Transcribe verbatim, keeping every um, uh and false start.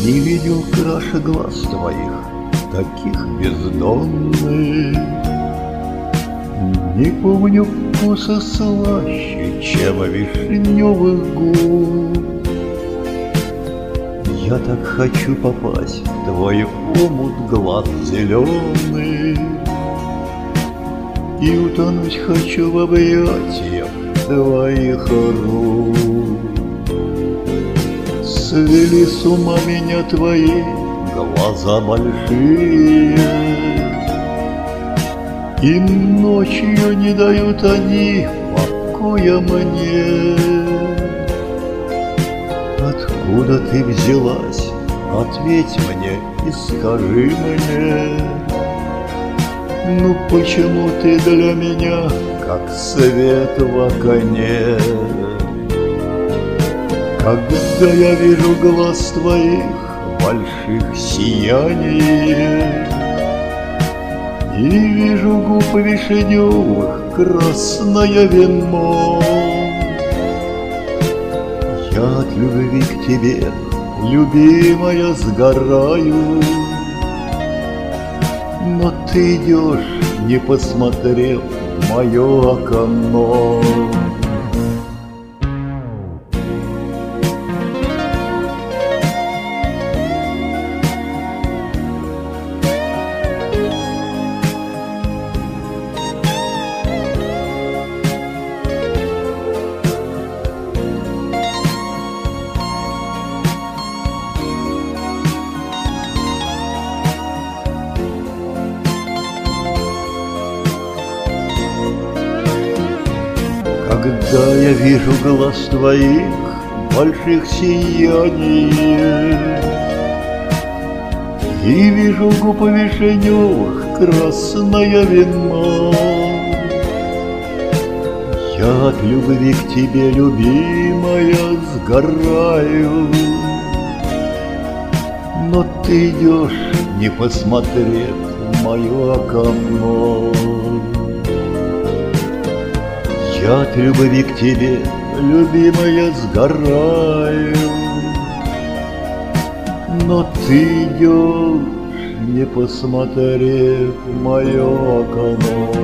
Не видел краше глаз твоих, таких бездонных. Не помню вкуса слаще, чем вишневых губ. Я так хочу попасть в твой омут глаз зеленый, и утонуть хочу в объятиях твоих рук. Свели с ума меня твои глаза большие, и ночью не дают они покоя мне. Откуда ты взялась? Ответь мне и скажи мне. Ну почему ты для меня, как свет в окне? Когда я вижу глаз твоих больших сияние, и вижу губ вишневых красное вино, я от любви к тебе, любимая, сгораю. Но ты идешь, не посмотрев в мое окно. Когда я вижу глаз твоих больших сияний, и вижу губ вишневых красное вино, я от любви к тебе, любимая, сгораю. Но ты идешь, не посмотрев в мое окно. Я от любви к тебе, любимая, сгораю. Но ты идешь, не посмотрев в мое окно.